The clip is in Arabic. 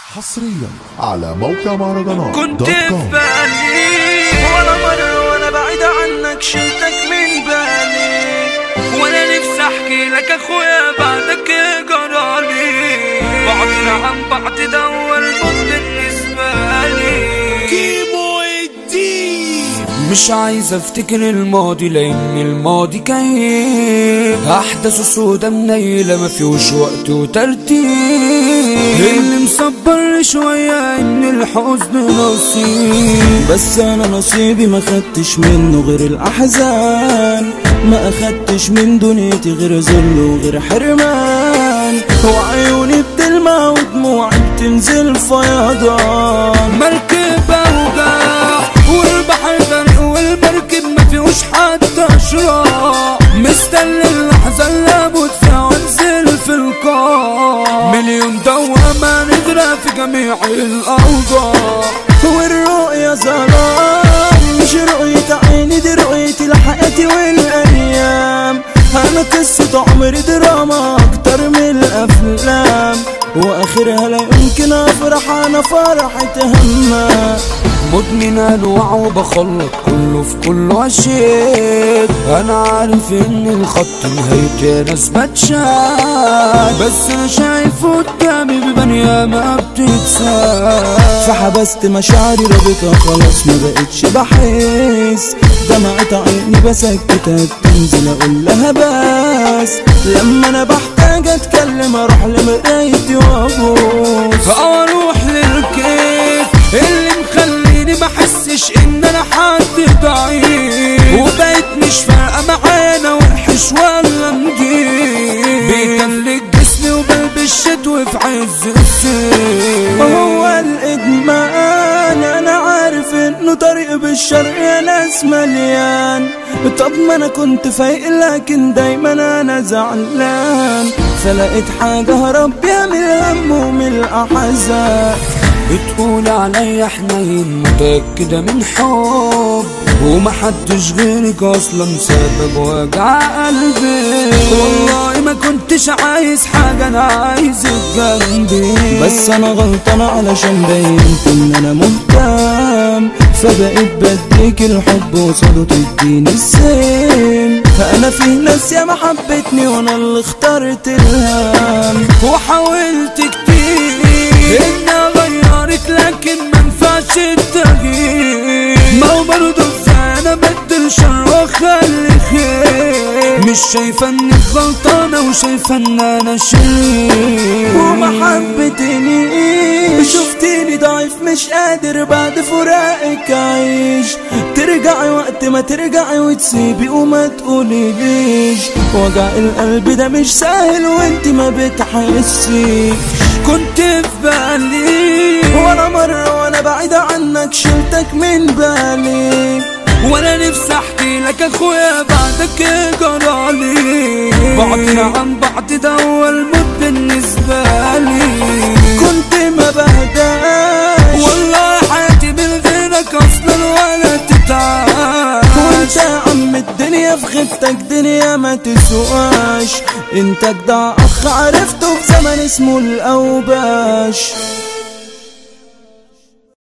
حصريا على موقع مهرجانات كنت في بالي ولا مرة وانا بعيد عنك شلتك من بالي، وانا نفسي احكي لك اخويا بعدك جرالي، بعدنا عن بعض ده هو الموت بالنسبة لي. كيمو الدين مش عايز افتكر الماضي لان الماضي كئيب، احداثه سودا منيلة ما فيهوش وقت وترتيب، اللي مصبر شوية ان الحزن نصيب، بس انا نصيبي ما خدتش منه غير الاحزان، ما اخدتش من دنيتي غير ذل وغير حرمان، وعيوني بتلمع ودموعي بتنزل فيضان، مركبة وجاح والبحر غرق والمركب ما فيهوش حتى شراع، مستني اللحظة اللي اموت فيها وانزل في القاع، مليون دوامة نغرق في جميع الاوضاع، والرؤية ظلام مش رؤية عيني دي رؤيتي لحياتي والايام، انا قصة عمري دراما اكتر من الافلام، واخرها لا يمكن افرح انا فرحة همها، مدمن انواع وبخلط كله في كله عشيت، انا عارف ان الخط نهايتي ناس بتشاد، بس انا شايف قدامي ببنية ما بتتساب، فحبست مشاعري رابطة خلاص ما بقتش بحس، دمعة عيني بسكتها تنزل اقول لها بس، لما انا بحتاج اتكلم اروح لمرايتي وابوس، اروح للكيف اللي مخليني ما احسش ان انا حد ضعيف، وبقيت مش فارقه معانا وحش ولا نجيب، بيتلج جسمي وبلبس شتوي في عز الصيف، وهو الادمان انا عارف انه طريق بالشرق يا ناس مليان، طب ما انا كنت فايق لكن دايما انا زعلان، فلقيت حاجه هرب بيها من الهم ومن الاحزان، بتقول عليا حنين متأكدة من حب، ومحدش غيرك اصلا سبب وجع قلبي، والله ما كنتش عايز حاجة انا عايزك جنبي، بس انا غلطان علشان بينت ان انا مهتم، فبقيت بديك الحب وصاله تديني السن، انا فيه ناس ياما حبتني وانا اللي اخترت الهم، وحاولت كتير ان اغيرك لكن منفعش التغيير، ما هو برضه انا بدل شر واخلي خير، مش شايفه انك غلطانه وشايفه ان انا شرير، وما حبتنيش شفتيني ضعيف مش قادر بعد فراقك اعيش، ترجعي وقت ما ترجعي وتسيبي وما تقوليليش، وجع القلب ده مش سهل وانت ما بتحسيش، كنت في بالي ولا مرة وانا بعيد عنك شلتك من بالي، وانا نفسي احكي لك اخويا بعدك جرالي، بعدنا عن بعض ده هو الموت بالنسبة لي، كنت ما بهداش والله حياتي من غيرك اصلا ولا تتعاش، وانت يا عم الدنيا في غيبتك دنيا ما تسواش، انت جدع اخ عرفته في زمن اسمه الاوباش.